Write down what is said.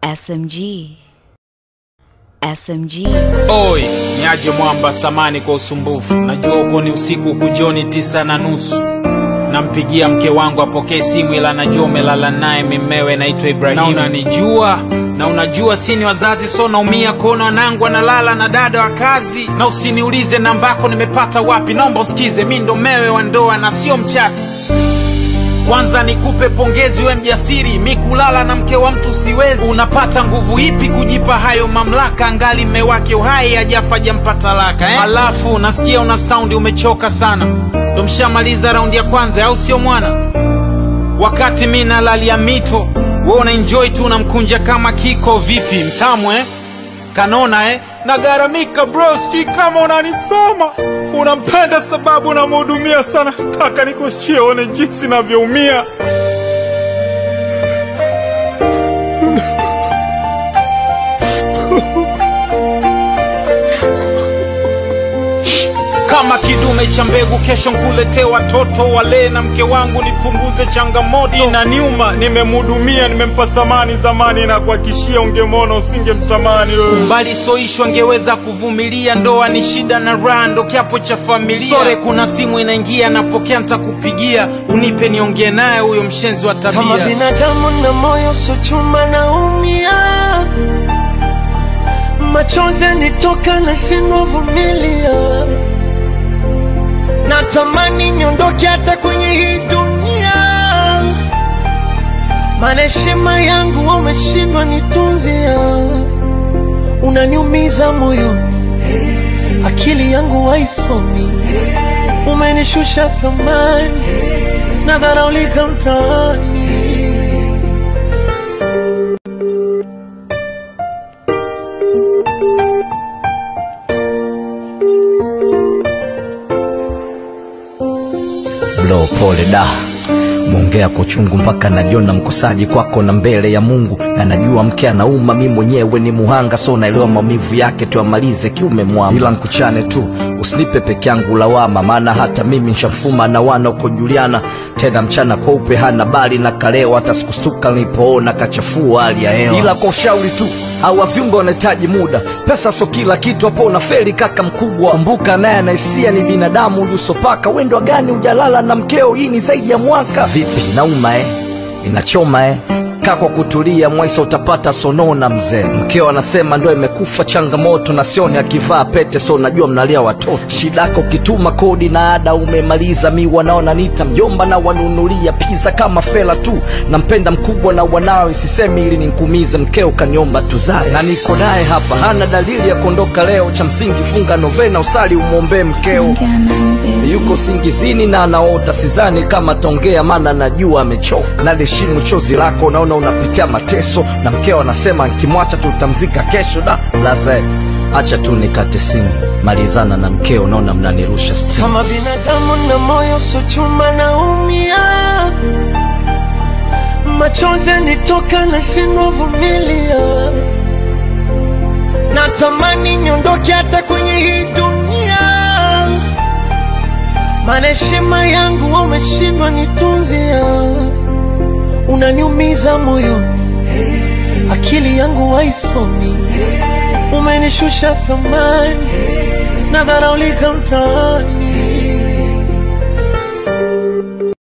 SMG. Oi, niaje mwamba samani kwa usumbufu. Najua uko ni usiku kujoni 9:30. Nampigia mke wangu apokee simu ila najua umelala naye mimewe naitwa Ibrahim. Na unanijua, na unajua sini wazazi so naumia kuona wanangu analala na dada wa kazi. Na usiniulize namba yako nimepata wapi, naomba usikize mimi ndo mewe wa ndoa na sio mchati. Kwanza nikupe pongezi we mjasiri, mimi kulala na mke wa mtu siwezi. Unapata nguvu ipi kujipa hayo mamlaka, angali mme wake uhai hajafa hajampata laka Alafu nasikia una soundi umechoka sana. Ndo mshamaliza raundi ya kwanza au sio mwana? Wakati mimi nalalia mito, wewe una enjoy tu unamkunja kama kiko vipi mtamu Kanona nagaramika bro, sijui kama unanisoma. Unampenda sababu unamhudumia sana. Taka nikushie one jinsi navyoumia. Kama kidume cha mbegu kesho nkulete watoto wale na mke wangu nipunguze changamoto. Inaniuma, nimemhudumia, nimempa thamani zamani na kuhakishia ungemona usingemtamani. Mbali soishwa ngeweza kuvumilia, ndoa ni shida na rando kiapo cha familia. Sore kuna simu inaingia napokea nitakupigia, unipe niongee naye huyo mshenzi wa tabia. Kama binadamu na moyo so chuma naumia, machozi nitoka na shindwa vumilia. Natamani niondoke hata kwenye hii dunia, maana heshima yangu umeshindwa nitunzia. Unaniumiza moyoni, akili yangu haisomi. Umenishusha thamani, nadharaulika mtaani. Bro pole da, muongea kwa chungu mpaka najiona mkosaji kwako na mbele ya Mungu. Na najua mke anauma, mimi mwenyewe ni muhanga, so naelewa maumivu yake, tuamalize kiume mwamba. Ila nkuchane tu, usinipe peke yangu lawama, maana hata mimi nishafuma na wana uko Juliana. Tena mchana kweupe hana bali na kaleo, hata sikustuka nilipoona kachafua hali ya hewa. Ila kwa ushauri tu, hawa viumbe wanahitaji muda, pesa so kila kitu, hapo unafeli kaka mkubwa. Kumbuka naye anaisia ni binadamu, uliusopaka wendo gani ujalala na mkeo, hii ni zaidi ya mwaka. Vipi nauma inachoma Kaa kwa kutulia mwaisa utapata sonona mzee. Mkeo anasema ndo imekufa changamoto, na sioni akivaa pete, so najua mnalia watoto. Shidako kituma kodi na ada umemaliza, mi wanaona nita mjomba na wanunulia pizza kama fela tu. Nampenda mkubwa na wanawe, sisemi ili ninkumize, mkeo kanyomba tuzae. Na niko naye hapa, hana dalili ya kondoka leo, cha msingi funga novena usali umombe mkeo. Yuko singizini na anaota, sizani kama tongea maana najua amechoka. Na leshimu chozi lako, naona unapitia mateso, na mkeo anasema nikimwacha tutamzika kesho. Da laze, acha tu nikate simu, malizana na mkeo, naona mnanirusha stimu. Kama binadamu na moyo so chuma naumia, machozi nitoka na shindwa vumilia. Natamani niondoke hata kwenye hii dunia, maana heshima yangu umeshindwa nitunzia. Unaniumiza moyoni, akili yangu haisomi. Umenishusha thamani, nadharaulika mtaani.